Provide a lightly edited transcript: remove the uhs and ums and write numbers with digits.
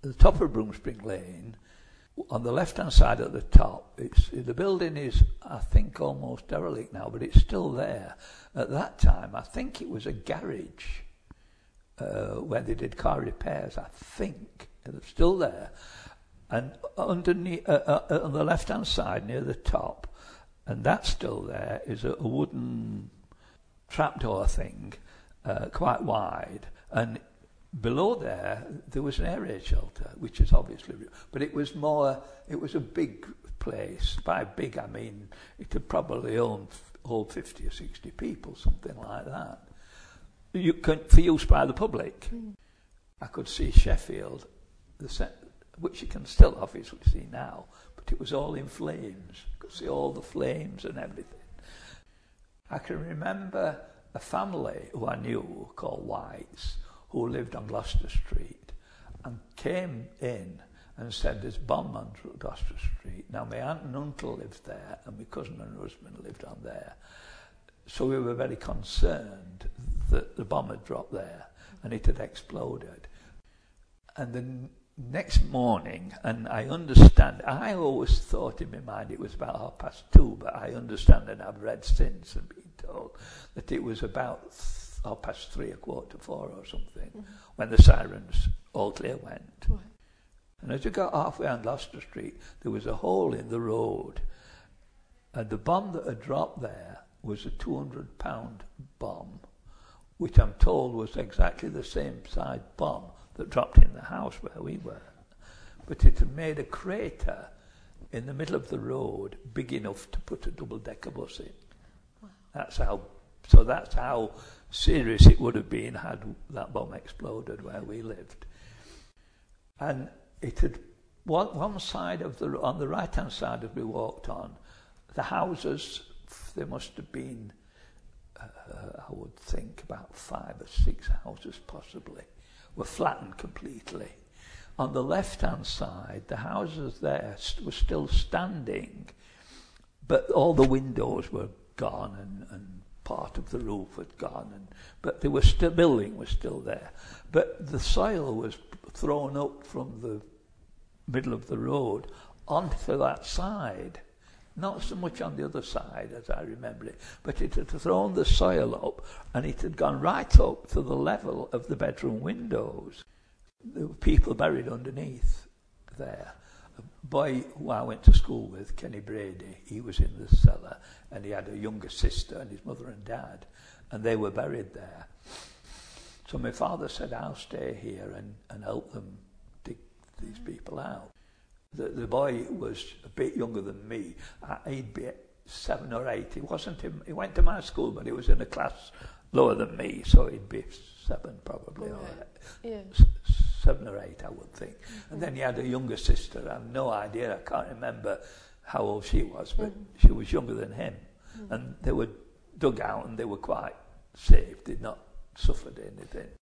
the top of Broomspring Lane, on the left-hand side at the top, the building is, I think, almost derelict now, but it's still there. At that time, I think it was a garage where they did car repairs, I think. It's still there. And underneath, on the left-hand side, near the top, and that's still there, is a wooden trapdoor thing, quite wide. And below there was an air raid shelter, which is obviously, but it was a big place. By big, I mean, it could probably hold 50 or 60 people, something like that. For use by the public. I could see Sheffield, which you can still obviously see now, but it was all in flames. You could see all the flames and everything. I can remember a family who I knew called Whites, who lived on Gloucester Street, and came in and said, there's bomb on Gloucester Street. Now, my aunt and uncle lived there, and my cousin and husband lived on there. So we were very concerned that the bomb had dropped there, and it had exploded. And the next morning, and I always thought in my mind it was about 2:30, but I understand, and I've read since and been told, that it was about 3:15, 4:15 or something, when the sirens all clear went. Right. And as you got halfway on Gloucester Street, there was a hole in the road, and the bomb that had dropped there was a 200-pound bomb, which I'm told was exactly the same size bomb that dropped in the house where we were. But it had made a crater in the middle of the road big enough to put a double-decker bus in. Wow. That's how serious it would have been had that bomb exploded where we lived. And it had one side on the right-hand side as we walked on, the houses, there must have been, I would think, about 5 or 6 houses possibly, were flattened completely. On the left-hand side, the houses there were still standing, but all the windows were gone and part of the roof had gone, but the building was still there. But the soil was thrown up from the middle of the road onto that side. Not so much on the other side, as I remember it, but it had thrown the soil up, and it had gone right up to the level of the bedroom windows. There were people buried underneath there. A boy who I went to school with, Kenny Brady, he was in the cellar, and he had a younger sister and his mother and dad, and they were buried there. So my father said, I'll stay here and help them dig these people out. The boy was a bit younger than me. He'd be 7 or 8. He wasn't him. He went to my school, but he was in a class lower than me, so he'd be 7 probably, or 7 or 8, I would think. And then he had a younger sister. I have no idea. I can't remember how old she was, but she was younger than him. And they were dug out, and they were quite safe. Did not suffer anything.